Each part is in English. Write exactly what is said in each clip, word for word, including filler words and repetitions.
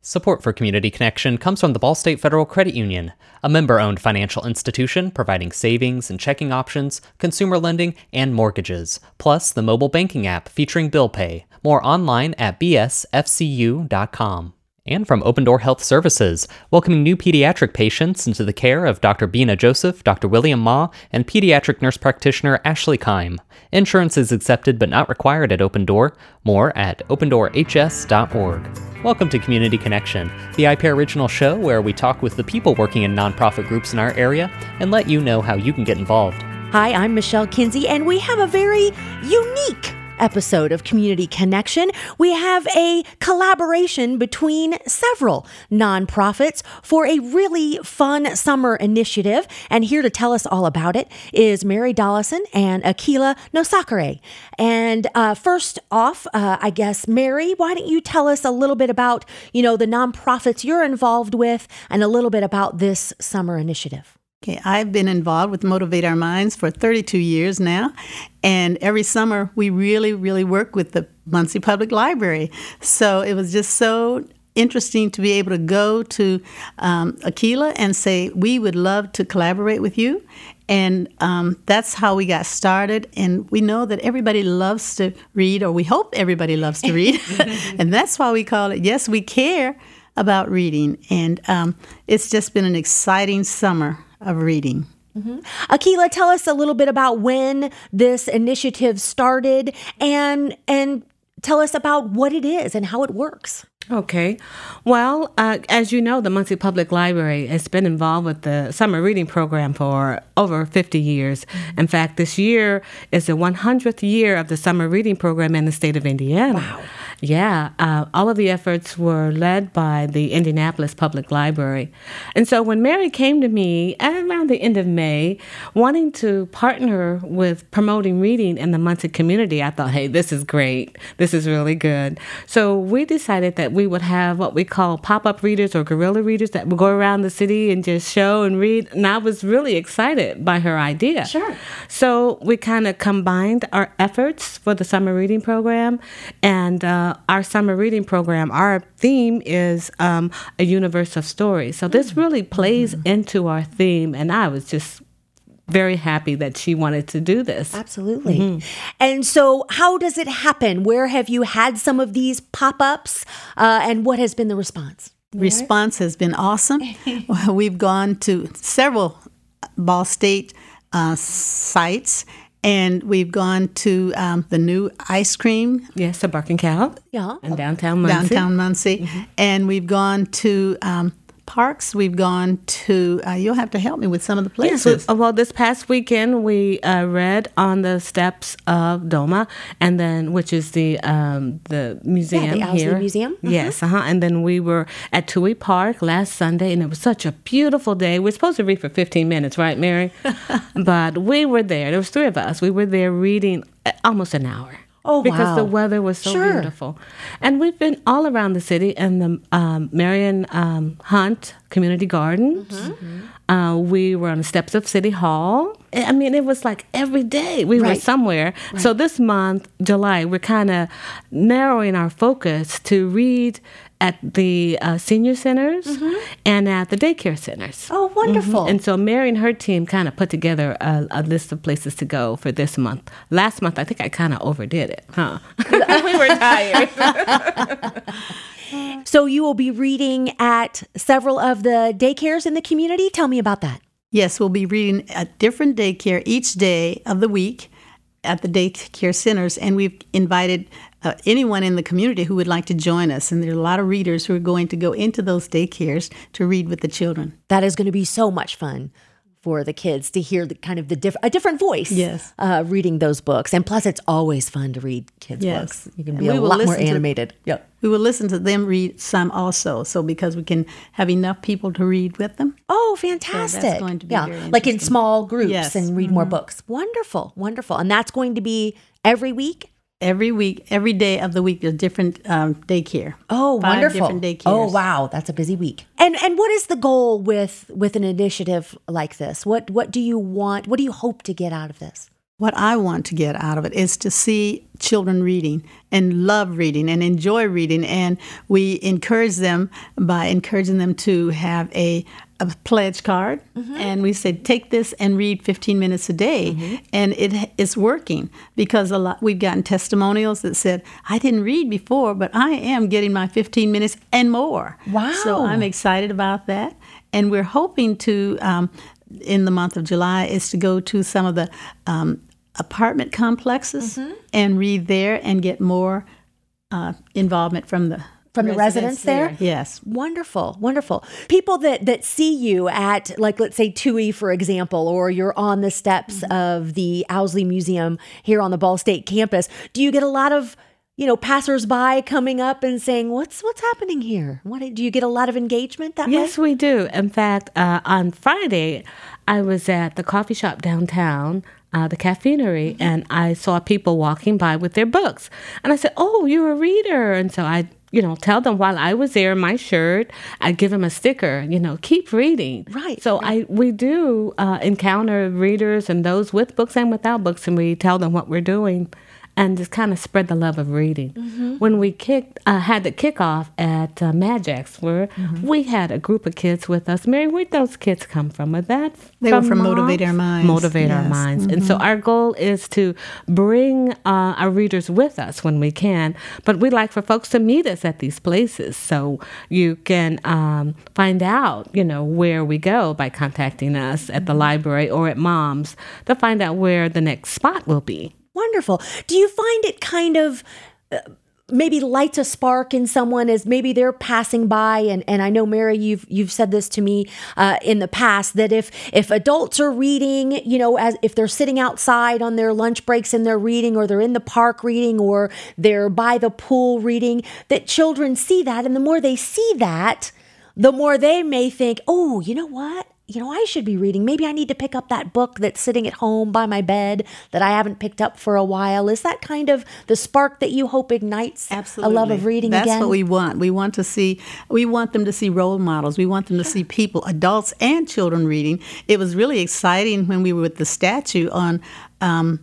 Support for Community Connection comes from the Ball State Federal Credit Union, a member-owned financial institution providing savings and checking options, consumer lending, and mortgages, plus the mobile banking app featuring bill pay. More online at b s f c u dot com. And from Open Door Health Services, welcoming new pediatric patients into the care of Doctor Bina Joseph, Doctor William Ma, and pediatric nurse practitioner Ashley Keim. Insurance is accepted but not required at Open Door. More at open door h s dot org. Welcome to Community Connection, the I P A original show where we talk with the people working in nonprofit groups in our area and let you know how you can get involved. Hi, I'm Michelle Kinsey, and we have a very unique episode of Community Connection. We have a collaboration between several nonprofits for a really fun summer initiative. And here to tell us all about it is Mary Dollison and Akila Nosakere. And uh, first off, uh, I guess, Mary, why don't you tell us a little bit about, you know, the nonprofits you're involved with and a little bit about this summer initiative? Okay, I've been involved with Motivate Our Minds for thirty-two years now, and every summer we really, really work with the Muncie Public Library. So it was just so interesting to be able to go to um, Akila and say, we would love to collaborate with you. And um, that's how we got started. And we know that everybody loves to read, or we hope everybody loves to read. And that's why we call it Yes, We Care About Reading. And um, it's just been an exciting summer of reading. Mm-hmm. Akila, tell us a little bit about when this initiative started and and tell us about what it is and how it works. Okay. Well, uh, as you know, the Muncie Public Library has been involved with the summer reading program for over fifty years. Mm-hmm. In fact, this year is the one hundredth year of the summer reading program in the state of Indiana. Wow. Yeah, uh, all of the efforts were led by the Indianapolis Public Library. And so when Mary came to me around the end of May, wanting to partner with promoting reading in the Muncie community, I thought, hey, this is great. This is really good. So we decided that we would have what we call pop-up readers or guerrilla readers that would go around the city and just show and read. And I was really excited by her idea. Sure. So we kind of combined our efforts for the summer reading program, and uh, our summer reading program, our theme is um, a universe of stories. So this really plays mm-hmm. into our theme, and I was just very happy that she wanted to do this. Absolutely. Mm-hmm. And so how does it happen? Where have you had some of these pop-ups, uh, and what has been the response? Response has been awesome. We've gone to several Ball State uh, sites, and we've gone to um, the new ice cream. Yes, to Bark and Cow. Yeah. In downtown Muncie. Downtown Muncie. Mm-hmm. And we've gone to um, parks. We've gone to, uh, you'll have to help me with some of the places. Yes, well, this past weekend, we uh, read on the steps of Doma, and then, which is the um, the museum yeah, the Owsley here. Museum. Mm-hmm. Yes, uh-huh. And then we were at Toohey Park last Sunday, and it was such a beautiful day. We're supposed to read for fifteen minutes, right, Mary? But we were there. There was three of us. We were there reading almost an hour. Oh, because wow. the weather was so Sure. beautiful. And we've been all around the city in the um, Marion um, Hunt Community Gardens. Mm-hmm. Uh, we were on the steps of City Hall. I mean, it was like every day we Right. were somewhere. Right. So this month, July, we're kind of narrowing our focus to read at the uh, senior centers mm-hmm. and at the daycare centers. Oh, wonderful. Mm-hmm. And so Mary and her team kind of put together a, a list of places to go for this month. Last month, I think I kind of overdid it, huh? We were tired. So you will be reading at several of the daycares in the community. Tell me about that. Yes, we'll be reading at different daycare each day of the week at the daycare centers, and we've invited uh, anyone in the community who would like to join us. And there are a lot of readers who are going to go into those daycares to read with the children. That is going to be so much fun for the kids to hear the kind of the diff- a different voice. Yes. uh, reading those books. And plus, it's always fun to read kids' Yes. books. You can And be we a will lot more listen to- animated. Yep. We will listen to them read some also, so because we can have enough people to read with them. Oh, fantastic. So that's going to be yeah. very Like in interesting. small groups Yes. and read more books. Wonderful, wonderful. And that's going to be every week? Every week, every day of the week, there's different um, daycare. Oh, Five wonderful. different daycares. Oh, wow. That's a busy week. And and what is the goal with with an initiative like this? What what do you want? What do you hope to get out of this? What I want to get out of it is to see children reading and love reading and enjoy reading. And we encourage them by encouraging them to have a, a pledge card. Mm-hmm. And we said, take this and read fifteen minutes a day. Mm-hmm. And it is working because a lot we've gotten testimonials that said, I didn't read before, but I am getting my fifteen minutes and more. Wow. So I'm excited about that. And we're hoping to, um, in the month of July, is to go to some of the um, apartment complexes mm-hmm. and read there and get more uh, involvement from the from the residents there? there. Yes. Wonderful, wonderful. People that, that see you at, like, let's say T U I, for example, or you're on the steps mm-hmm. of the Owsley Museum here on the Ball State campus, do you get a lot of, you know, passersby coming up and saying, what's what's happening here? What, do you get a lot of engagement that yes, way? Yes, we do. In fact, uh, on Friday, I was at the coffee shop downtown, uh, the Caffeinery, mm-hmm. and I saw people walking by with their books. And I said, oh, you're a reader. And so I, you know, tell them while I was there in my shirt, I'd give them a sticker, you know, keep reading. Right. So I we do uh, encounter readers and those with books and without books, and we tell them what we're doing. And just kind of spread the love of reading. Mm-hmm. When we kicked, uh, had the kickoff at uh, Magix, where mm-hmm. we had a group of kids with us. Mary, where'd those kids come from? Were that they from were from moms? Motivate Our Minds. Motivate yes. Our Minds. Mm-hmm. And so our goal is to bring uh, our readers with us when we can. But we like for folks to meet us at these places, so you can um, find out, you know, where we go by contacting us at the library or at Mom's to find out where the next spot will be. Wonderful. Do you find it kind of uh, maybe lights a spark in someone as maybe they're passing by? And, and I know, Mary, you've you've said this to me uh, in the past, that if if adults are reading, you know, as if they're sitting outside on their lunch breaks and they're reading, or they're in the park reading, or they're by the pool reading, that children see that. And the more they see that, the more they may think, oh, you know what? You know, I should be reading. Maybe I need to pick up that book that's sitting at home by my bed that I haven't picked up for a while. Is that kind of the spark that you hope ignites Absolutely. a love of reading That's again? That's what we want. We want to see, we want them to see role models. We want them to see people, adults and children reading. It was really exciting when we were with the statue on um,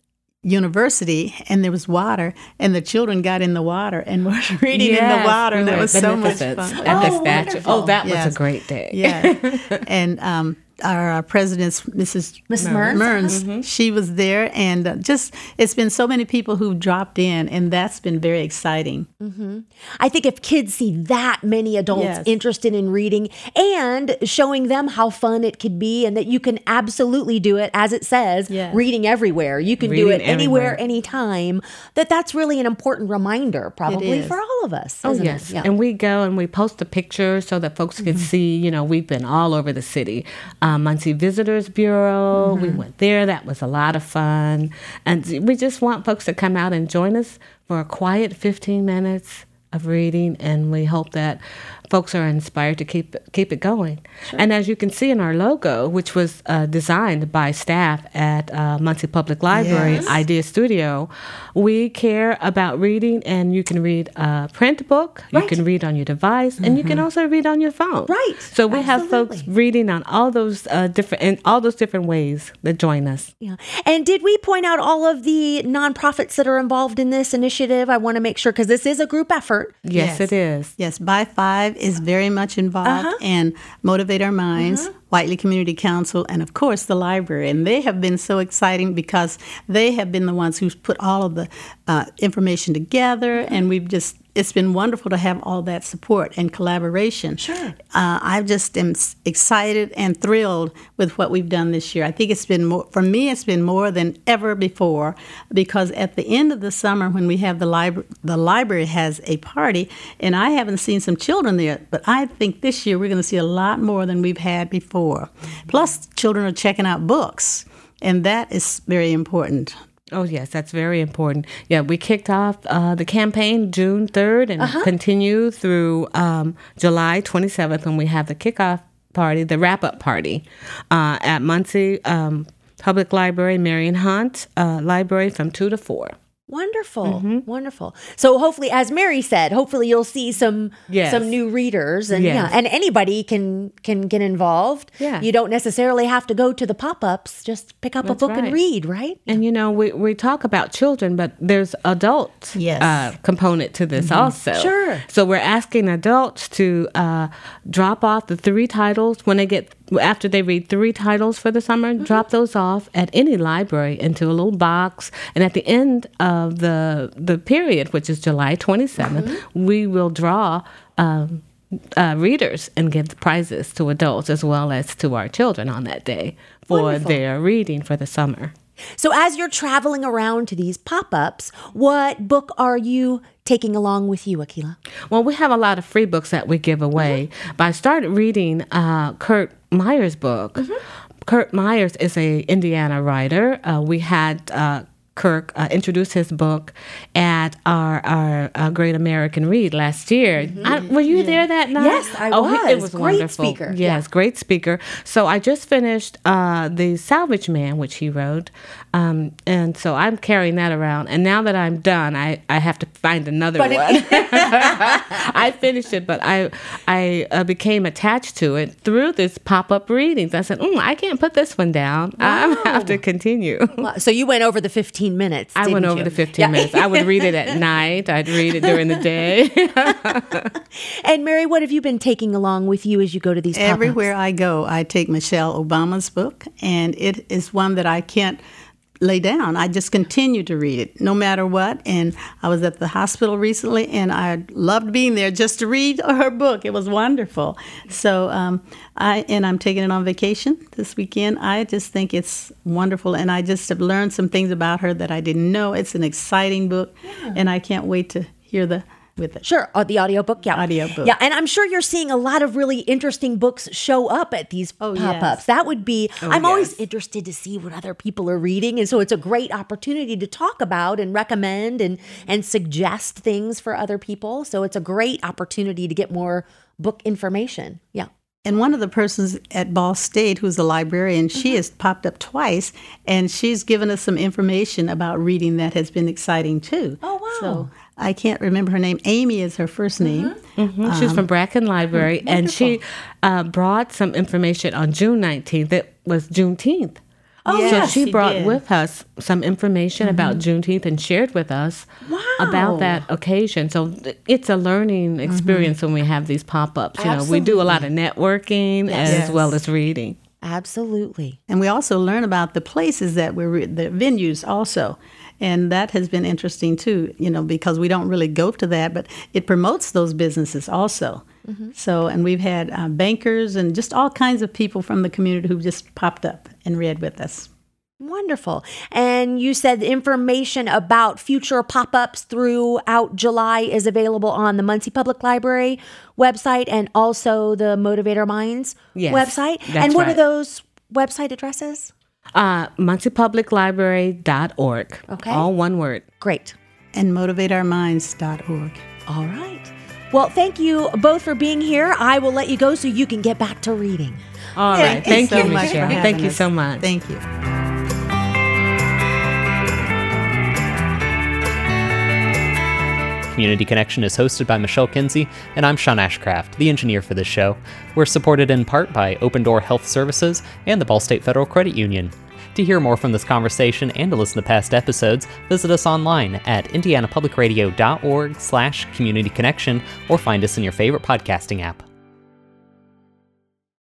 University, and there was water, and the children got in the water and were reading yes, in the water, and we that was so much fun. At the Oh, statue. wonderful. Oh, that Yes. was a great day. Yeah, and um, our, our president's Missus Missus Mearns? Mearns, Mm-hmm. she was there, and uh, just it's been so many people who've dropped in, and that's been very exciting. Mm-hmm. I think if kids see that many adults Yes. interested in reading and showing them how fun it could be, and that you can absolutely do it, as it says, Yes. reading everywhere. You can do Reading it anywhere, everywhere. anytime. That that's really an important reminder, probably is. for all of us. Oh, isn't yes. it? Yeah. And we go and we post a picture so that folks can see, you know, we've been all over the city. Um, Muncie Visitors Bureau, we went there. That was a lot of fun. And we just want folks to come out and join us for a quiet fifteen minutes of reading, and we hope that folks are inspired to keep keep it going. Sure. And as you can see in our logo, which was uh, designed by staff at uh, Muncie Public Library Yes. Idea Studio, we care about reading, and you can read a print book, Right. you can read on your device, and you can also read on your phone. Right. So we have folks Absolutely. reading on all those uh, different in all those different ways that join us. Yeah. And did we point out all of the nonprofits that are involved in this initiative? I want to make sure, because this is a group effort. Yes, Yes. it is. Yes, By Five is very much involved, Uh-huh. and Motivate Our Minds, Whiteley Community Council, and of course the library. And they have been so exciting because they have been the ones who's put all of the uh, information together, and we've just, it's been wonderful to have all that support and collaboration. Sure. Uh, I just am s- excited and thrilled with what we've done this year. I think it's been more, for me, it's been more than ever before, because at the end of the summer when we have the library, the library has a party, and I haven't seen some children there, but I think this year we're going to see a lot more than we've had before. Plus, children are checking out books, and that is very important. Oh, yes, that's very important. Yeah, we kicked off uh, the campaign June third and continue through um, July twenty-seventh when we have the kickoff party, the wrap-up party uh, at Muncie um, Public Library, Marion Hunt uh, Library from two to four. Wonderful, mm-hmm. wonderful. So hopefully, as Mary said, hopefully you'll see some yes. some new readers, and yes. yeah, and anybody can can get involved. Yeah. You don't necessarily have to go to the pop-ups; just pick up That's a book right. and read, right? And you know, we we talk about children, but there's adult yes. uh, component to this mm-hmm. also. Sure. So we're asking adults to uh, drop off the three titles when they get. After they read three titles for the summer, mm-hmm. drop those off at any library into a little box. And at the end of the the period, which is July twenty-seventh, mm-hmm. we will draw um, uh, readers and give prizes to adults as well as to our children on that day for Wonderful. Their reading for the summer. So as you're traveling around to these pop-ups, what book are you taking along with you, Akilah? Well, we have a lot of free books that we give away. Mm-hmm. But I started reading uh, Kurt Meyer's book. Mm-hmm. Kurt Myers is a Indiana writer. Uh, we had uh, Kirk uh, introduce his book at our, our, our Great American Read last year. Mm-hmm. I, were you yeah. there that night? Yes, I oh, was. It was great wonderful. Speaker. Yes, yeah. great speaker. So I just finished uh, The Salvage Man, which he wrote. Um, and so I'm carrying that around. And now that I'm done, I, I have to find another but one. It- I finished it, but I I uh, became attached to it through this pop-up readings. I said, mm, I can't put this one down. Wow. I have to continue. Wow. So you went over the fifteen minutes, I went over you? the fifteen yeah. minutes. I would read it at night. I'd read it during the day. And Mary, what have you been taking along with you as you go to these pop-ups? Everywhere I go, I take Michelle Obama's book, and it is one that I can't lay down. I just continue to read it no matter what. And I was at the hospital recently, and I loved being there just to read her book. It was wonderful. So um, I and I'm taking it on vacation this weekend. I just think it's wonderful, and I just have learned some things about her that I didn't know. It's an exciting book, yeah. and I can't wait to hear the with it. Sure, uh, the audiobook, yeah. Audiobook. Yeah, and I'm sure you're seeing a lot of really interesting books show up at these oh, pop-ups. Yes. That would be, oh, I'm yes. always interested to see what other people are reading, and so it's a great opportunity to talk about and recommend and, and suggest things for other people. So it's a great opportunity to get more book information. Yeah. And one of the persons at Ball State, who's a librarian, mm-hmm. she has popped up twice, and she's given us some information about reading that has been exciting, too. Oh, wow. So I can't remember her name. Amy is her first name. Mm-hmm. Mm-hmm. She's um, from Bracken Library, wonderful. And she uh, brought some information on June nineteenth. It was Juneteenth. Oh, yes, so she, she brought did. with us some information mm-hmm. about Juneteenth and shared with us wow. about that occasion. So it's a learning experience mm-hmm. when we have these pop-ups. You know, we do a lot of networking yes. as yes. well as reading. Absolutely. And we also learn about the places that we're, re- the venues also. And that has been interesting too, you know, because we don't really go to that, but it promotes those businesses also. Mm-hmm. So, and we've had uh, bankers and just all kinds of people from the community who've just popped up and read with us. Wonderful. And you said the information about future pop-ups throughout July is available on the Muncie Public Library website and also the Motivator Minds yes, website. That's and what right. are those website addresses? Uh, Muncie Public Library dot org. Okay. All one word. Great. And motivate our minds dot org. All right. Well, thank you both for being here. I will let you go so you can get back to reading. All Thank right. you Thank so you, much Michelle. for having Thank you us. so much. Thank you. Community Connection is hosted by Michelle Kinsey, and I'm Sean Ashcraft, the engineer for this show. We're supported in part by Open Door Health Services and the Ball State Federal Credit Union. To hear more from this conversation and to listen to past episodes, visit us online at indianapublicradio.org slash community connection or find us in your favorite podcasting app.